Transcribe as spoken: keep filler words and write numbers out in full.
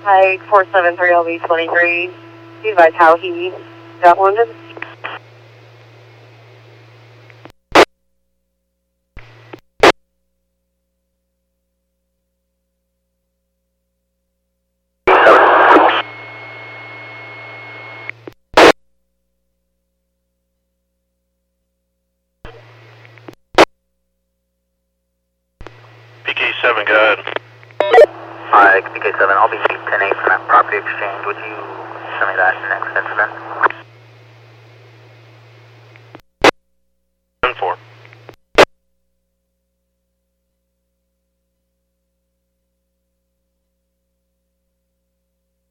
Hi, four seven three L V twenty-three. Please advise how he got wounded. P K seven, go ahead. Hi, P K seven, I'll be ten eight for that property exchange. Would you send me that next incident?